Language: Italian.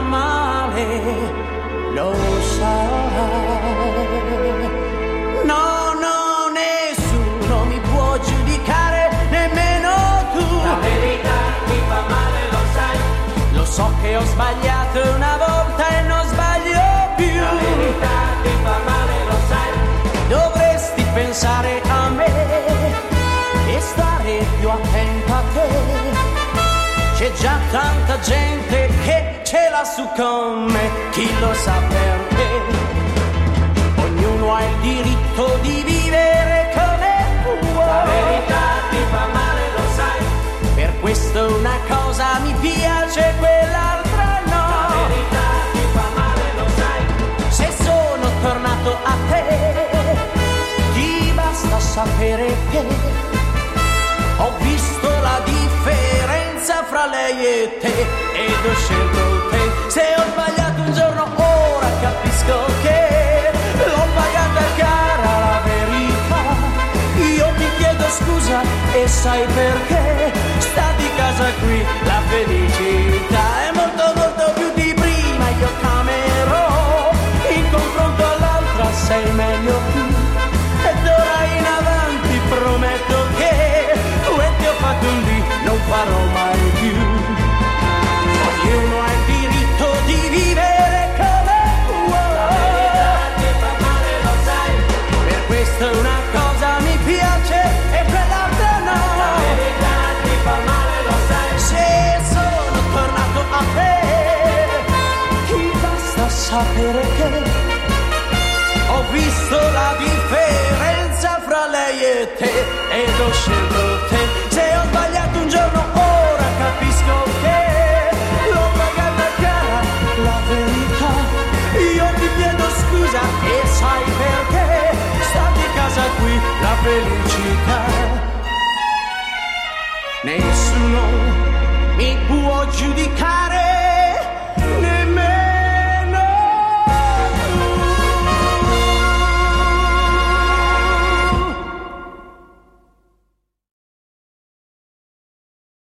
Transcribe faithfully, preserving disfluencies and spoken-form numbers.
male, lo sai. No, no, nessuno mi può giudicare, nemmeno tu. La verità ti fa male, lo sai. Lo so che ho sbagliato una volta e non sbaglio più. La verità ti fa male, lo sai. Dovresti pensare a me e stare più attento a te. C'è già tanta gente che ce l'ha su con me, chi lo sa perché. Ognuno ha il diritto di vivere come vuole. La verità ti fa male, lo sai. Per questo una cosa mi piace, quell'altra no. La verità ti fa male, lo sai. Se sono tornato a te, ti basta sapere che ho visto la differenza fra lei e te ed ho scelto te. Se ho sbagliato un giorno, ora capisco che l'ho pagata cara la verità. Io ti chiedo scusa e sai perché? Sta di casa qui, la felicità è molto molto più di prima. Io camerò in confronto all'altra, sei meglio tu. E d'ora in avanti prometto che quel che ho fatto un dì non farò mai più. Ognuno ha il diritto di vivere come vuole. La verità ti fa male, lo sai. Per questo una cosa mi piace e quell'altra no. La verità ti fa male, lo sai. Se sono tornato a te, ti basta sapere che ho visto la differenza fra lei e te ed ho scelto te. Se ho sbagliato un giorno, ora capisco che l'ho pagata cara la verità. Io ti chiedo scusa e sai perché? Sta di casa qui la felicità. Nessuno mi può giudicare,